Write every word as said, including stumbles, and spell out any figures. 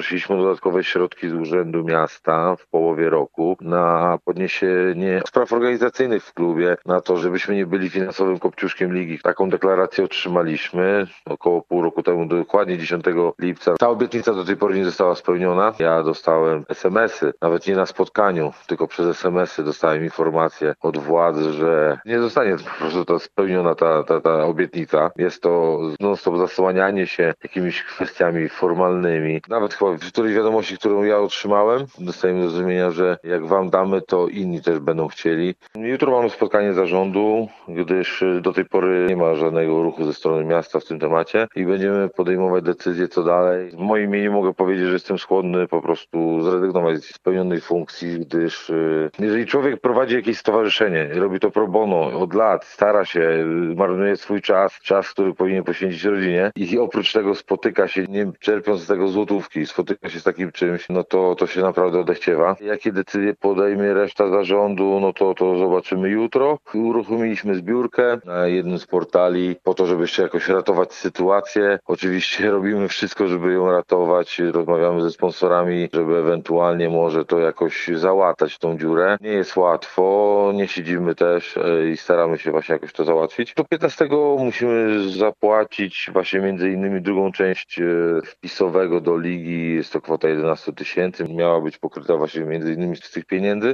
Poprosiliśmy o dodatkowe środki z Urzędu Miasta w połowie roku na podniesienie spraw organizacyjnych w klubie, na to, żebyśmy nie byli finansowym kopciuszkiem ligi. Taką deklarację otrzymaliśmy około pół roku temu, dokładnie dziesiątego lipca. Ta obietnica do tej pory nie została spełniona. Ja dostałem es em esy, nawet nie na spotkaniu, tylko przez es em esy dostałem informację od władz, że nie zostanie po prostu to spełniona ta, ta, ta obietnica. Jest to non-stop zasłanianie się jakimiś kwestiami formalnymi. Nawet chyba w którejś wiadomości, którą ja otrzymałem, dostajemy do zrozumienia, że jak wam damy, to inni też będą chcieli. Jutro mamy spotkanie zarządu, gdyż do tej pory nie ma żadnego ruchu ze strony miasta w tym temacie i będziemy podejmować decyzje, co dalej. W moim imieniu mogę powiedzieć, że jestem skłonny po prostu zrezygnować z spełnionej funkcji, gdyż y, jeżeli człowiek prowadzi jakieś stowarzyszenie, robi to pro bono od lat, stara się, y, marnuje swój czas, czas, który powinien poświęcić rodzinie i oprócz tego spotyka się, nie czerpiąc z tego złotówki, spotyka się z takim czymś, no to, to się naprawdę odechciewa. Jakie decyzje podejmie reszta zarządu, no to, to zobaczymy jutro. Uruchomiliśmy zbiórkę na jednym z portali po to, żeby jeszcze jakoś ratować sytuację. Oczywiście robimy wszystko, żeby ją ratować. Rozmawiamy ze sponsorami, żeby ewentualnie może to jakoś załatać tą dziurę. Nie jest łatwo, nie siedzimy też e, i staramy się właśnie jakoś to załatwić. Do piętnastego musimy zapłacić właśnie między innymi drugą część e, wpisowego do ligi. Jest to kwota jedenaście tysięcy. Miała być pokryta właśnie między innymi z tych pieniędzy.